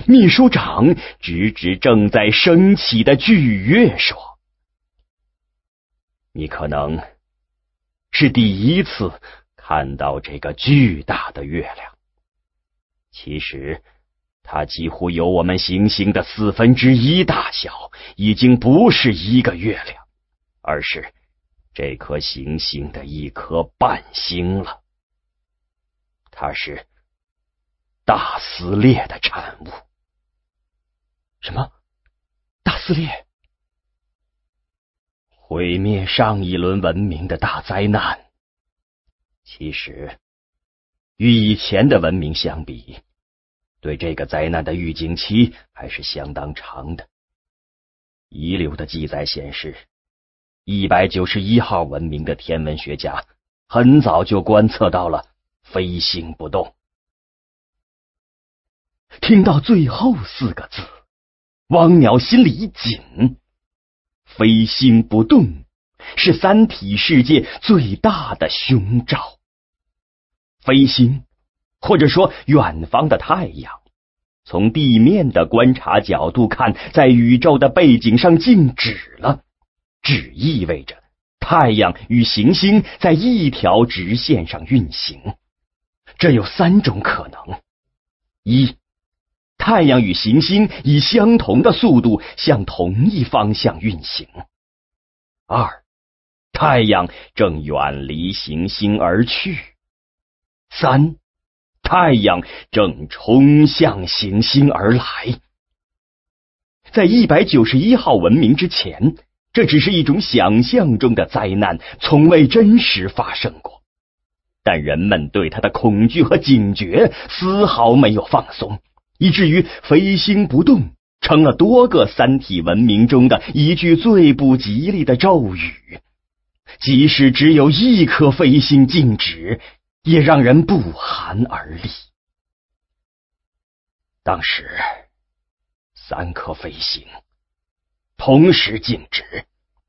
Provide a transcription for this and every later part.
秘书长指指正在升起的巨月说：“你可能是第一次看到这个巨大的月亮。其实它几乎有我们行星的1/4大小，已经不是一个月亮，而是这颗行星的一颗半星了。它是大撕裂的产物。” 什么？大撕裂？ 毁灭上一轮文明的大灾难。其实，与以前的文明相比，对这个灾难的预警期还是相当长的。遗留的记载显示，191号文明的天文学家很早就观测到了飞星不动。听到最后4个字，汪淼心里一紧。飞星不动是三体世界最大的凶兆。飞星，或者说远方的太阳，从地面的观察角度看，在宇宙的背景上静止了，只意味着太阳与行星在一条直线上运行。这有3种可能：一，太阳与行星以相同的速度向同一方向运行；二，太阳正远离行星而去；三，太阳正冲向行星而来。在191号文明之前，这只是一种想象中的灾难，从未真实发生过。但人们对它的恐惧和警觉丝毫没有放松，以至于飞星不动成了多个三体文明中的一句最不吉利的咒语。即使只有一颗飞星静止，也让人不寒而栗。当时3颗飞星同时静止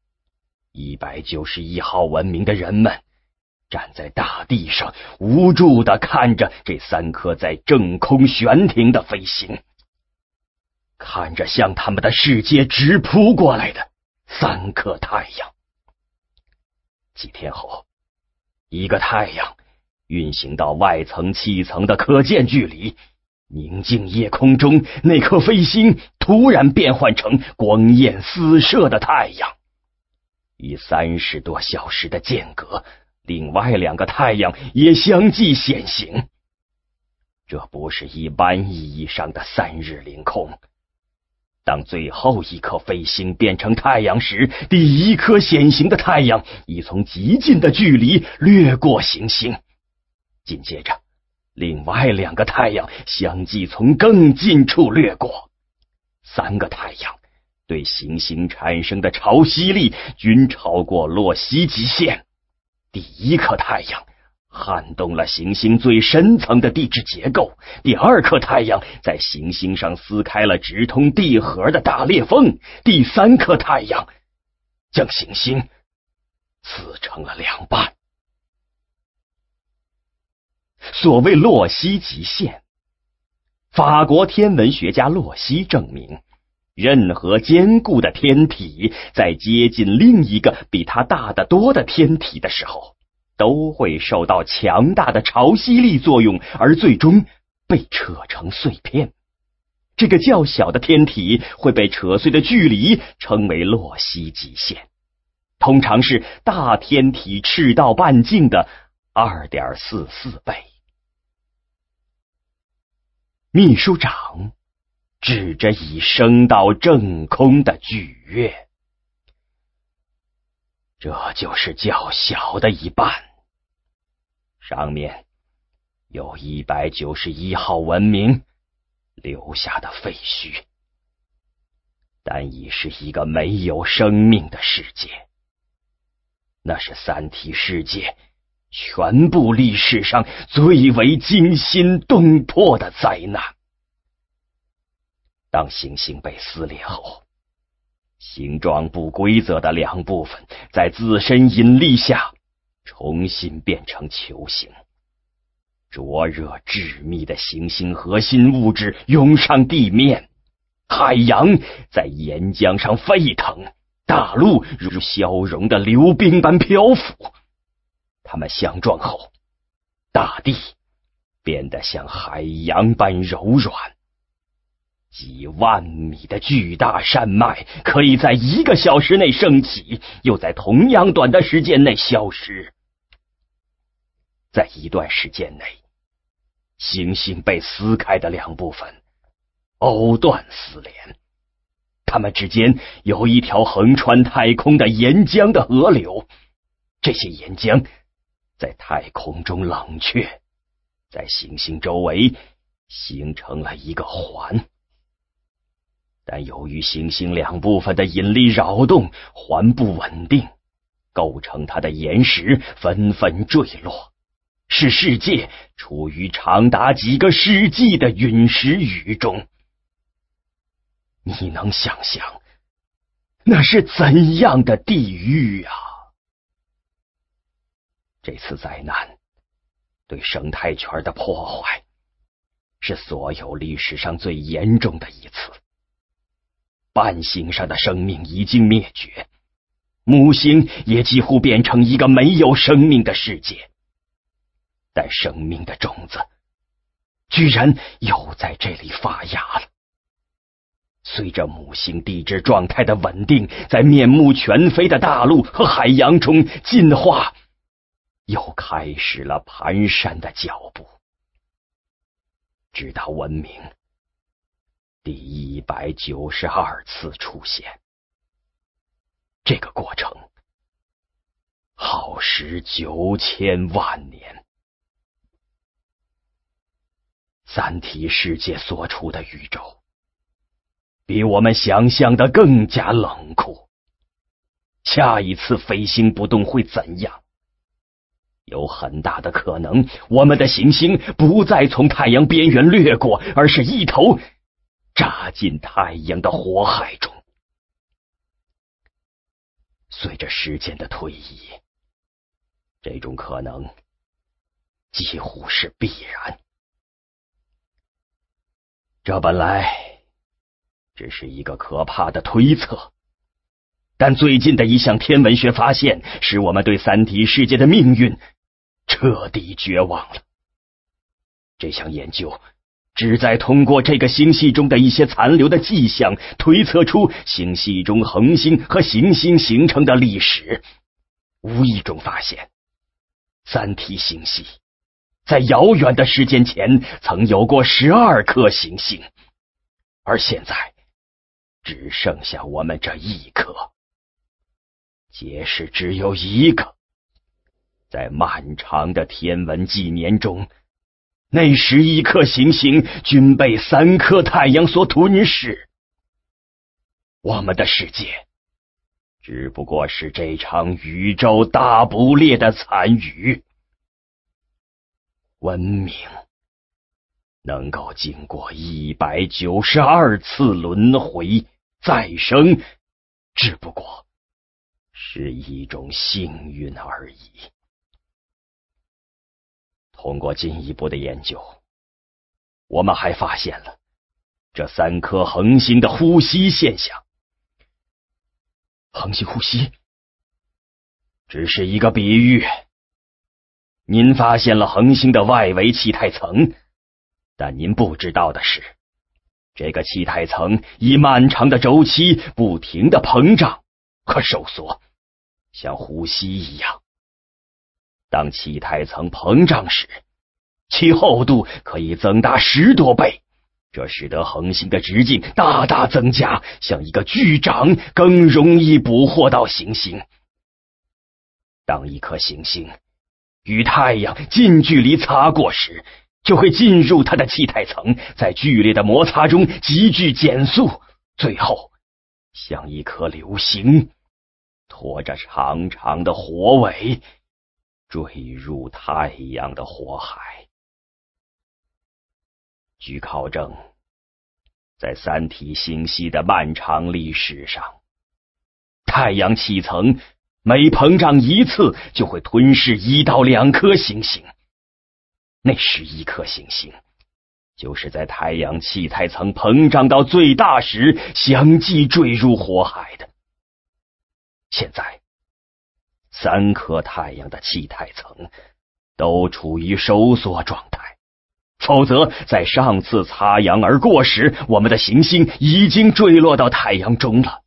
，191号文明的人们站在大地上，无助地看着这3颗在正空悬停的飞星，看着向他们的世界直扑过来的3颗太阳。几天后，一个太阳运行到外层气层的可见距离，宁静夜空中那颗飞星突然变换成光焰四射的太阳。以30多小时的间隔，另外2个太阳也相继显形。这不是一般意义上的3日凌空。当最后一颗飞星变成太阳时，第一颗显形的太阳已从极近的距离掠过行星。紧接着，另外2个太阳相继从更近处掠过。3个太阳对行星产生的潮汐力均超过洛希极限。第一颗太阳撼动了行星最深层的地质结构，第2颗太阳在行星上撕开了直通地核的大裂缝，第3颗太阳将行星撕成了2半。所谓洛希极限，法国天文学家洛希证明，任何坚固的天体在接近另一个比它大得多的天体的时候，都会受到强大的潮汐力作用，而最终被扯成碎片。这个较小的天体会被扯碎的距离称为洛希极限，通常是大天体赤道半径的 2.44 倍。秘书长指着已升到正空的巨月，这就是较小的一半，上面有191号文明留下的废墟，但已是一个没有生命的世界。那是三体世界全部历史上最为惊心动魄的灾难。当行星被撕裂后，形状不规则的2部分在自身引力下重新变成球形。 灼热致密的行星核心物质涌上地面，海洋在岩浆上沸腾，大陆如消融的流冰般漂浮。它们相撞后，大地变得像海洋般柔软。几万米的巨大山脉可以在1个小时内升起，又在同样短的时间内消失。在一段时间内，行星被撕开的2部分藕断丝连，它们之间有一条横穿太空的岩浆的河流，这些岩浆在太空中冷却，在行星周围形成了一个环。但由于行星2部分的引力扰动，环不稳定，构成它的岩石纷纷坠落，使世界处于长达几个世纪的陨石雨中。你能想象那是怎样的地狱啊！这次灾难对生态圈的破坏是所有历史上最严重的一次。半星上的生命已经灭绝，母星也几乎变成一个没有生命的世界。但生命的种子居然又在这里发芽了。随着母星地质状态的稳定，在面目全非的大陆和海洋中进化又开始了蹒跚的脚步，直到文明第192次出现。这个过程耗时9000万年。三体世界所处的宇宙比我们想象的更加冷酷。下一次飞行不动会怎样？有很大的可能，我们的行星不再从太阳边缘掠过，而是一头扎进太阳的火海中。随着时间的推移，这种可能几乎是必然。这本来只是一个可怕的推测，但最近的一项天文学发现使我们对三体世界的命运彻底绝望了。这项研究旨在通过这个星系中的一些残留的迹象，推测出星系中恒星和行星形成的历史。无意中发现，三体星系在遥远的时间前曾有过12颗行星，而现在只剩下我们这1颗。解释只有一个，在漫长的天文纪年中，那11颗行星均被3颗太阳所吞噬。我们的世界只不过是这场宇宙大捕猎的残余。文明能够经过192次轮回再生，只不过是一种幸运而已。通过进一步的研究，我们还发现了这3颗恒星的呼吸现象。 恒星呼吸只是一个比喻。您发现了恒星的外围气态层，但您不知道的是，这个气态层以漫长的周期不停地膨胀和收缩，像呼吸一样。当气态层膨胀时，其厚度可以增大10多倍，这使得恒星的直径大大增加，像一个巨掌，更容易捕获到行星。当一颗行星与太阳近距离擦过时，就会进入它的气态层，在剧烈的摩擦中急剧减速，最后像一颗流星，拖着长长的火尾坠入太阳的火海。据考证，在三体星系的漫长历史上，太阳气层每膨胀1次就会吞噬1到2颗行星。 那11颗行星，就是在太阳气态层膨胀到最大时相继坠入火海的。现在3颗太阳的气态层都处于收缩状态，否则在上次擦阳而过时，我们的行星已经坠落到太阳中了。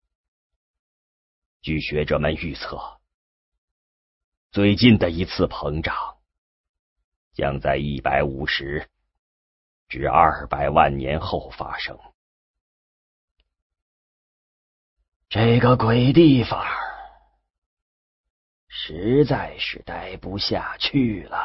据学者们预测，最近的一次膨胀将在150至200万年后发生。这个鬼地方实在是待不下去了。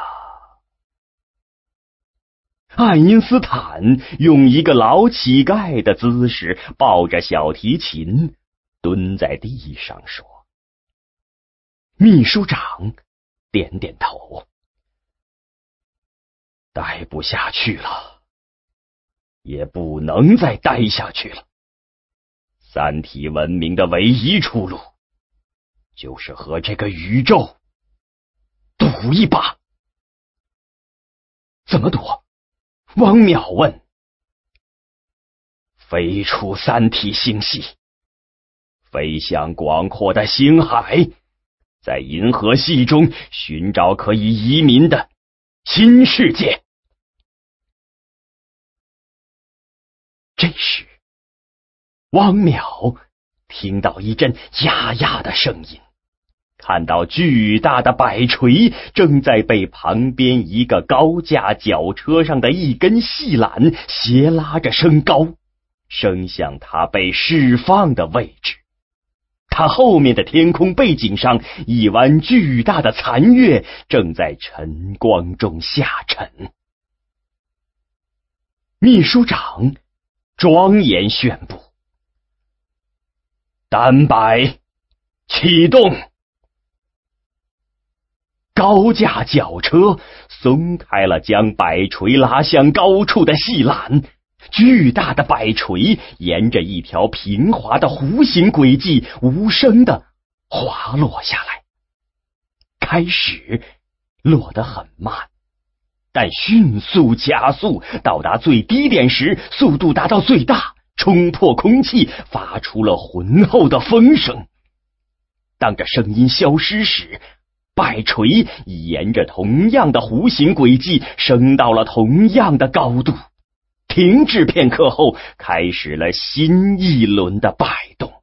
爱因斯坦用一个老乞丐的姿势抱着小提琴蹲在地上说。秘书长点点头。待不下去了，也不能再待下去了。三体文明的唯一出路，就是和这个宇宙赌一把。怎么赌？汪淼问。飞出三体星系，飞向广阔的星海，在银河系中寻找可以移民的新世界。这时，汪淼听到一阵呀呀的声音，看到巨大的摆锤正在被旁边一个高架脚车上的一根细缆斜拉着升高，升向它被释放的位置。它后面的天空背景上，一弯巨大的残月正在晨光中下沉。秘书长庄严宣布：单摆启动。高架脚车松开了将摆锤拉向高处的细缆，巨大的摆锤沿着一条平滑的弧形轨迹无声地滑落下来。开始落得很慢，但迅速加速，到达最低点时速度达到最大，冲破空气，发出了浑厚的风声。当这声音消失时，摆锤沿着同样的弧形轨迹升到了同样的高度，停滞片刻后，开始了新一轮的摆动。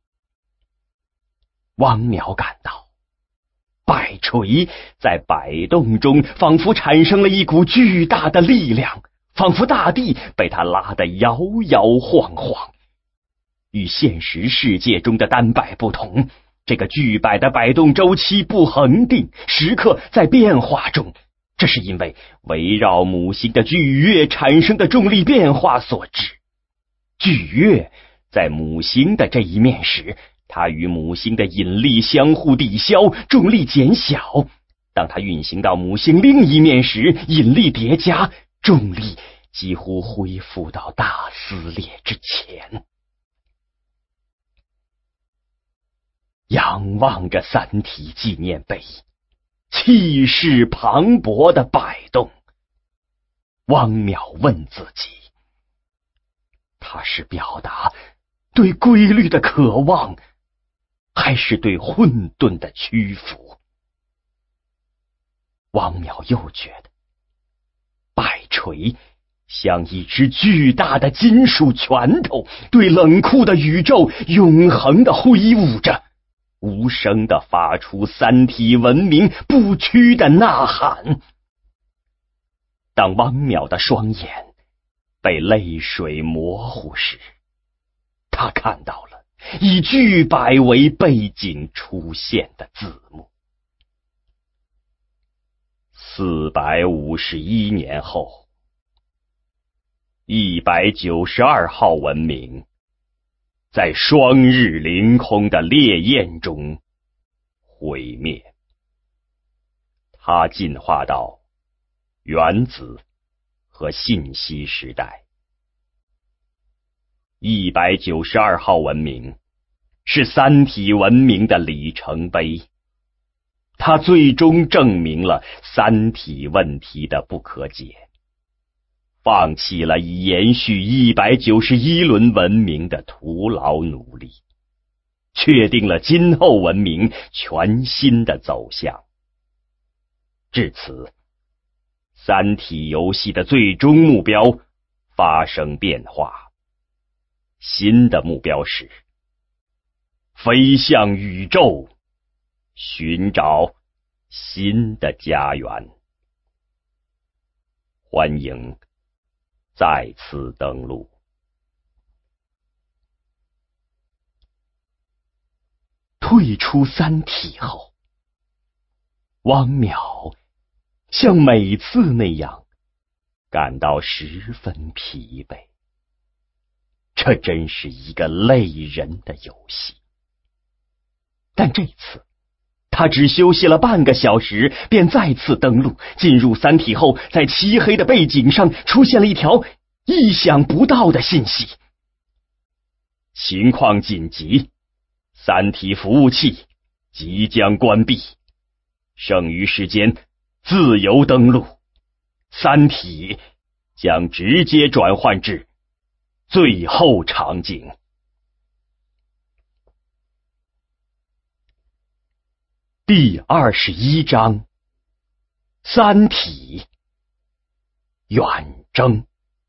汪淼感到摆锤在摆动中仿佛产生了一股巨大的力量，仿佛大地被它拉得摇摇晃晃。与现实世界中的单摆不同，这个巨摆的摆动周期不恒定，时刻在变化中。这是因为围绕母星的巨月产生的重力变化所致。巨月在母星的这一面时，它与母星的引力相互抵消，重力减小。当它运行到母星另一面时，引力叠加，重力几乎恢复到大撕裂之前。仰望着三体纪念碑气势磅礴的摆动，汪淼问自己，它是表达对规律的渴望，还是对混沌的屈服？汪淼又觉得摆锤像一只巨大的金属拳头，对冷酷的宇宙永恒地挥舞着，无声地发出三体文明不屈的呐喊。当汪淼的双眼被泪水模糊时，他看到了以巨摆为背景出现的字幕。451年后，192号文明在双日凌空的烈焰中毁灭。它进化到原子和信息时代。192号文明是三体文明的里程碑， 他最终证明了三体问题的不可解，放弃了以延续191轮文明的徒劳努力，确定了今后文明全新的走向。至此，三体游戏的最终目标发生变化，新的目标是飞向宇宙，寻找新的家园。欢迎再次登陆。退出三体后，汪淼像每次那样感到十分疲惫。这真是一个累人的游戏。但这次他只休息了半个小时，便再次登陆。进入三体后，在漆黑的背景上出现了一条意想不到的信息：情况紧急，三体服务器即将关闭，剩余时间自由登陆，三体将直接转换至最后场景。第21章，三体远征。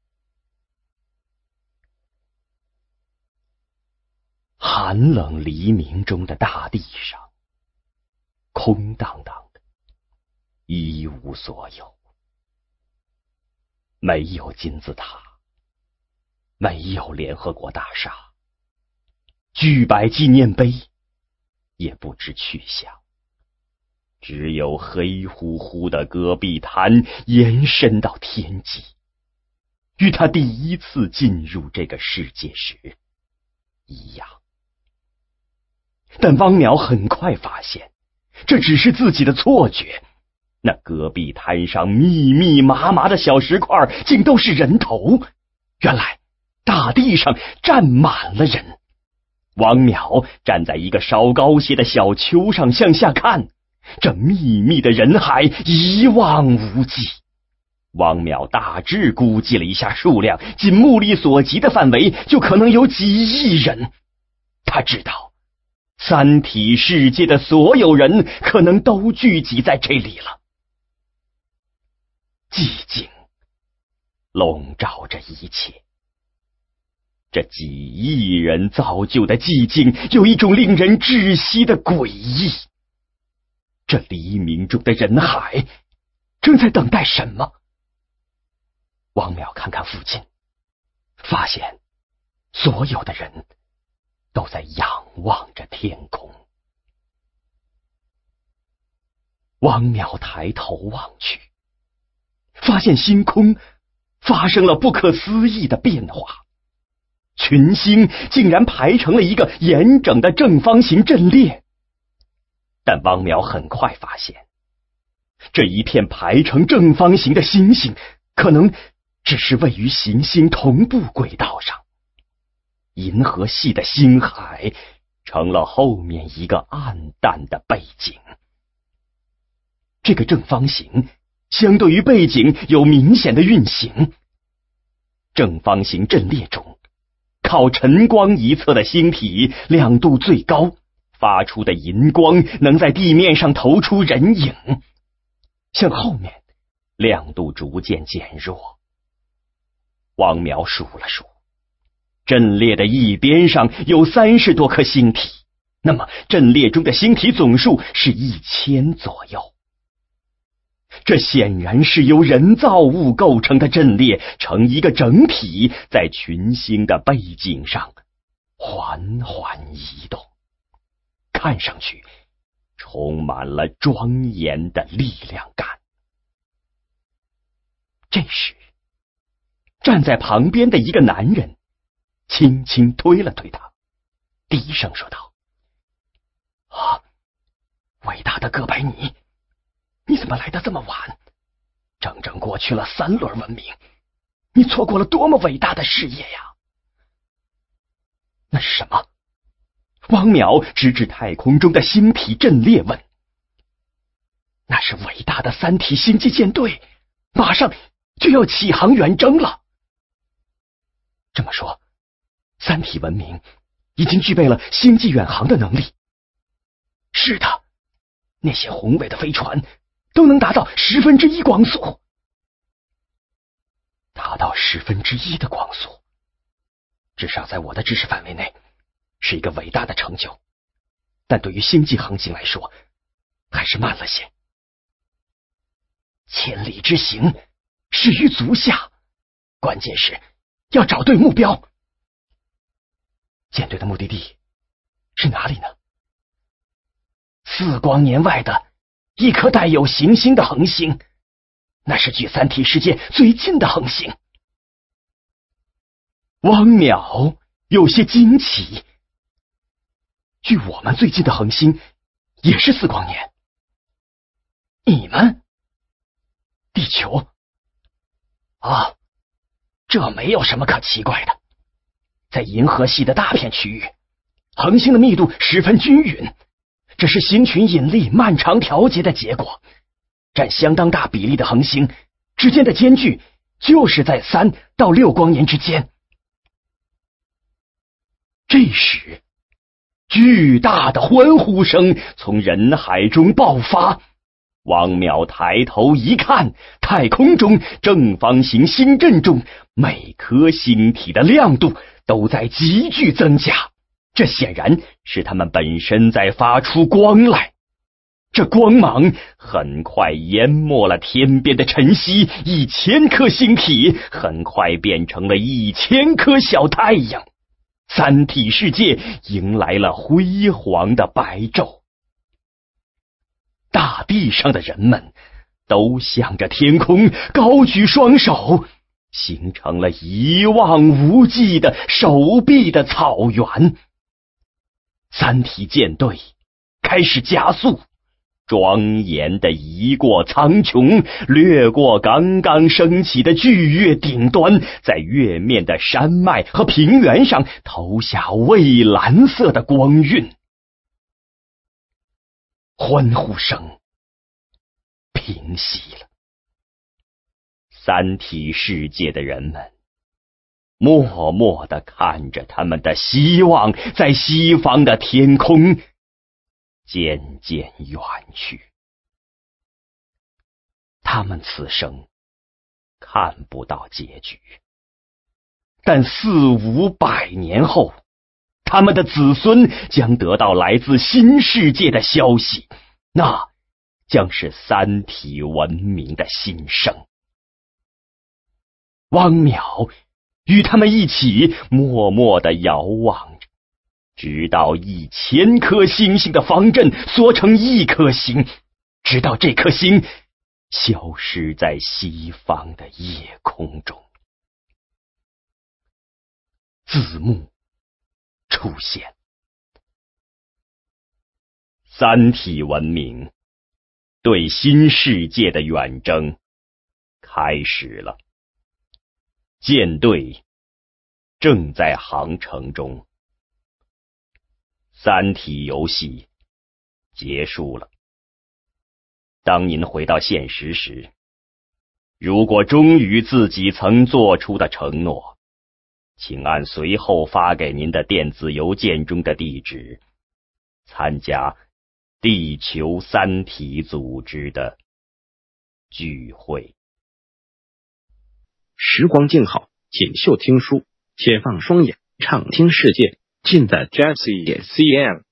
寒冷黎明中的大地上，空荡荡的，一无所有。没有金字塔，没有联合国大厦，巨白纪念碑也不知去向，只有黑乎乎的戈壁滩延伸到天际，与他第一次进入这个世界时一样。但汪淼很快发现，这只是自己的错觉。那戈壁滩上密密麻麻的小石块竟都是人头，原来大地上站满了人。汪淼站在一个稍高些的小丘上向下看，这密密的人海一望无际。汪淼大致估计了一下数量，仅目力所及的范围就可能有几亿人。他知道三体世界的所有人可能都聚集在这里了。寂静笼罩着一切，这几亿人造就的寂静有一种令人窒息的诡异。这黎明中的人海正在等待什么？汪淼看看附近，发现所有的人都在仰望着天空。汪淼抬头望去，发现星空发生了不可思议的变化，群星竟然排成了一个严整的正方形阵列。但汪淼很快发现，这一片排成正方形的星星可能只是位于行星同步轨道上，银河系的星海成了后面一个暗淡的背景。这个正方形相对于背景有明显的运行。正方形阵列中，靠晨光一侧的星体亮度最高，发出的银光能在地面上投出人影。向后面亮度逐渐减弱。汪淼数了数，阵列的一边上有30多颗星体，那么阵列中的星体总数是1000左右。这显然是由人造物构成的阵列，成一个整体，在群星的背景上缓缓移动，看上去充满了庄严的力量感。这时，站在旁边的一个男人轻轻推了推他，低声说道：“啊，伟大的哥白尼，你怎么来得这么晚？整整过去了3轮文明，你错过了多么伟大的事业呀！”那是什么？汪淼直指太空中的星体阵列问。 那是伟大的三体星际舰队，马上就要起航远征了。这么说，三体文明已经具备了星际远航的能力。是的，那些宏伟的飞船都能达到1/10光速。达到1/10的光速，至少在我的知识范围内是一个伟大的成就，但对于星际航行来说还是慢了些。千里之行，始于足下，关键是要找对目标。舰队的目的地是哪里呢？4光年外的一颗带有行星的恒星，那是距三体世界最近的恒星。汪淼有些惊奇，距我们最近的恒星也是4光年。你们？地球？啊，这没有什么可奇怪的。在银河系的大片区域，恒星的密度十分均匀，这是星群引力漫长调节的结果。占相当大比例的恒星之间的间距就是在3到6光年之间。这时，巨大的欢呼声从人海中爆发。汪淼抬头一看，太空中正方形星阵中每颗星体的亮度都在急剧增加，这显然是它们本身在发出光来。这光芒很快淹没了天边的晨曦，1000颗星体很快变成了1000颗小太阳，三体世界迎来了辉煌的白昼。大地上的人们都向着天空高举双手，形成了一望无际的手臂的草原。三体舰队开始加速，庄严地移过苍穹，掠过刚刚升起的巨月顶端，在月面的山脉和平原上投下蔚蓝色的光晕。欢呼声平息了，三体世界的人们默默地看着他们的希望在西方的天空渐渐远去。他们此生看不到结局，但4、500年后，他们的子孙将得到来自新世界的消息，那将是三体文明的新生。汪淼与他们一起默默地遥望着，直到1000颗星星的方阵缩成一颗星，直到这颗星消失在西方的夜空中。字幕出现，三体文明对新世界的远征开始了，舰队正在航程中，三体游戏结束了。当您回到现实时，如果忠于自己曾做出的承诺，请按随后发给您的电子邮件中的地址，参加地球三体组织的聚会。 时光静好，锦绣听书，解放双眼，畅听世界，尽在 Jazzy CM。